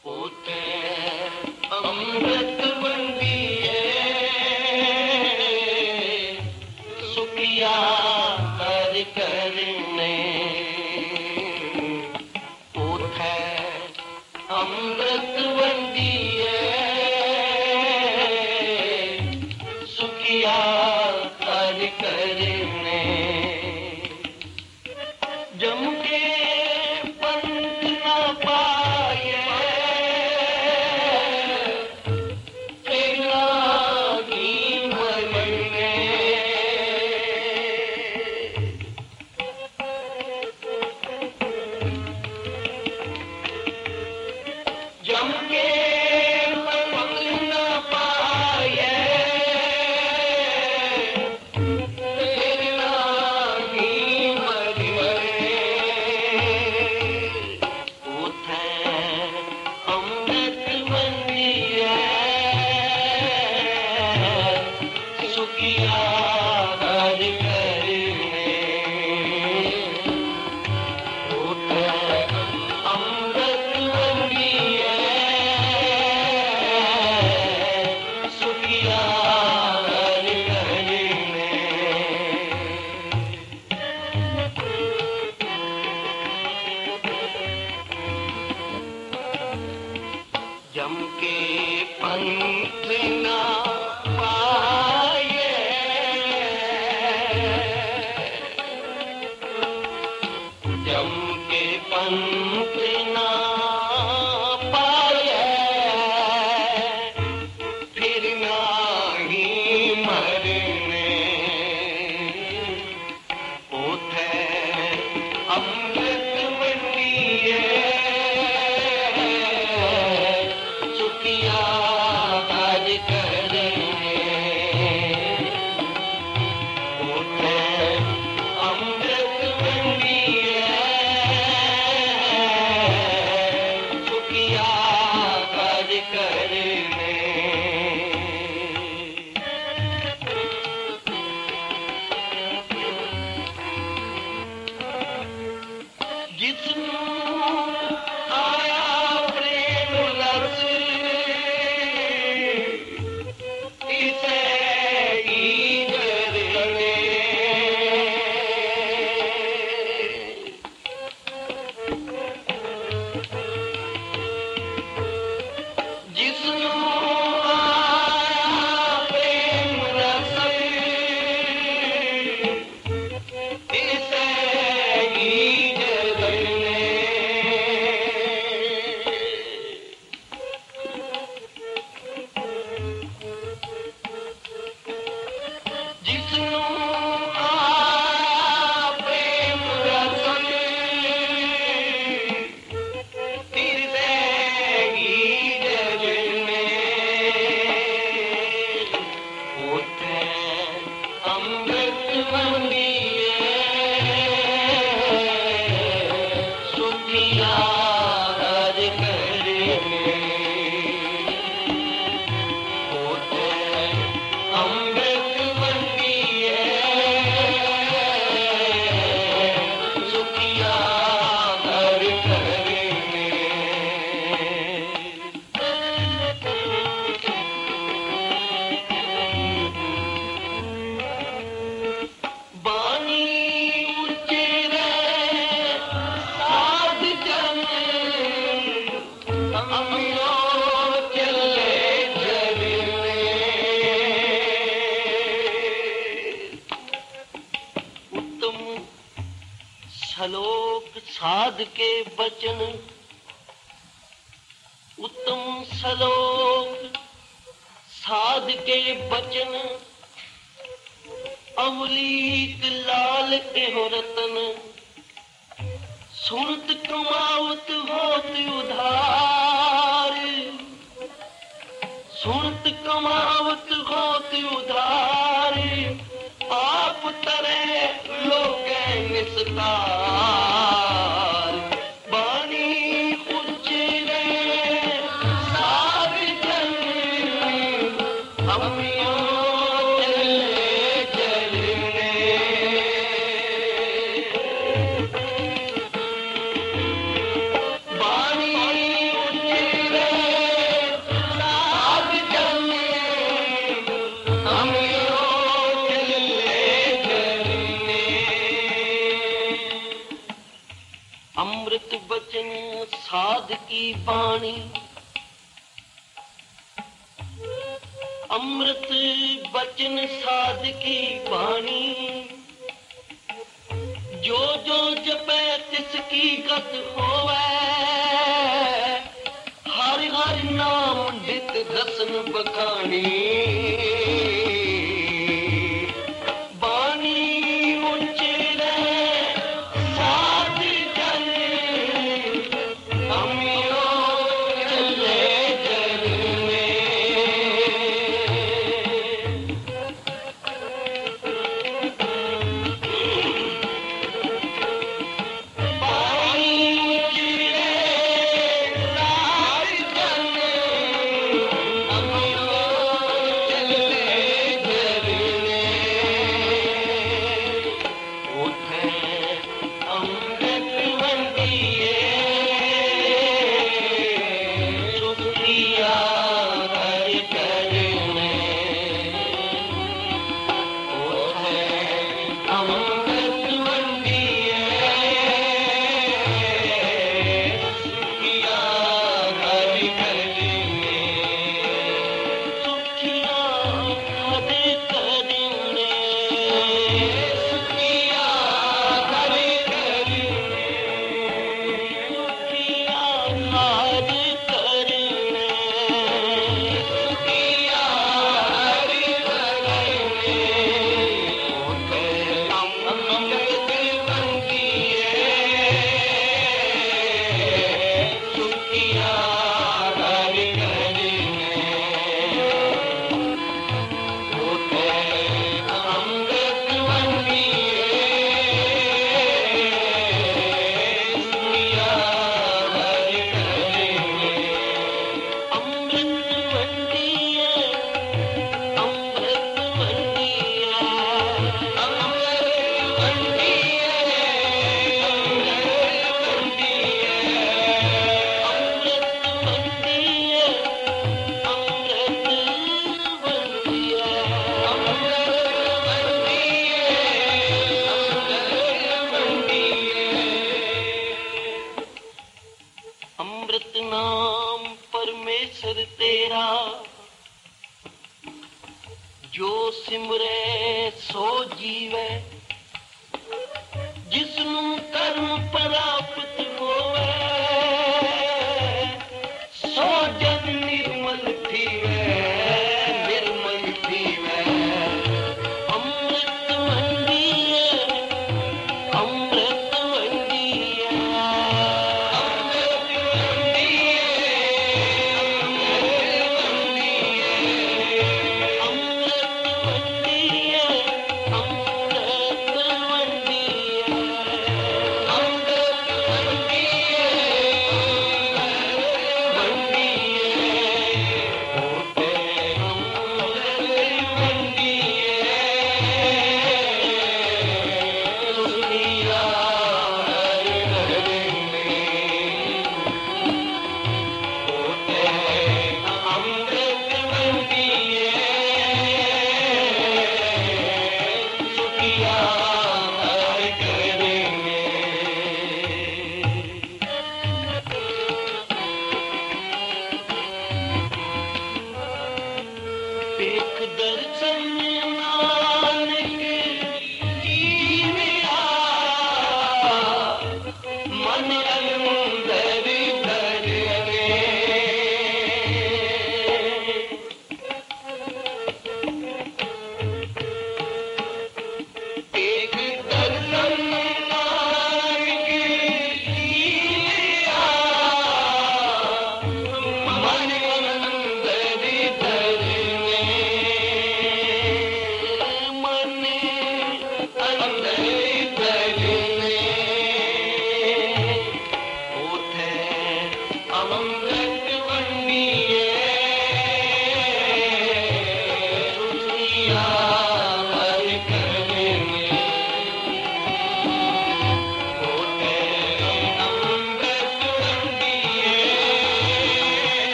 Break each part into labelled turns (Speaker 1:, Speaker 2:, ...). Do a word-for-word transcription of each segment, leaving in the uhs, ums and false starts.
Speaker 1: होते अमृत बंदिए सुखिया कर करने होते अमृत बंदिए सुखिया कर करने जम के पंथ न पाए तेरा की मरने जम के पंथ न पाए तेरा की मरने अमृत बंदिए सुखिया कर करने होते अमृत बंदिए सुखिया कर करने जम के पंथ न पाए जम के पंथ न पाए फिर नाही मरने होते अमृत बंदिए सुखिया कर करने होते अमृत बंदिए सुखिया कर करने जिसनु आया प्रेम रस इसे ही जरने जिसनु आया प्रेम रस इसे ही जरने जिसनु आया प्रेम रस इसे ही जरने होते अमृत बंदिए सुखिया कर करने होते अमृत बंदिए सुखिया कर करने बानी उच्चरे साध जन अमियो चले जरने उत्तम श्लोक साध के वचन उत्तम श्लोक साध के वचन अवलीक लाल एहो रतन सुनत कमावत होत उधार सुनत कमावत होत उधार आप तरे लोग निस्तार बानी उच्चरे साध जन अमियो चले जरने बानी उच्चरे साध की बाणी अमृत बचन साध की बाणी जो जो जपै तिसकी गत होवै हर हर नाम नित दसन बखानी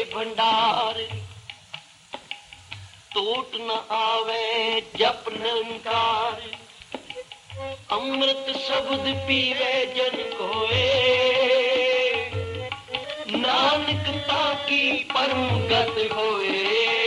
Speaker 1: भंडार टूट न आवे जप निरंकार अमृत शब्द पीवे जन कोए नानक ताकी परम गत होए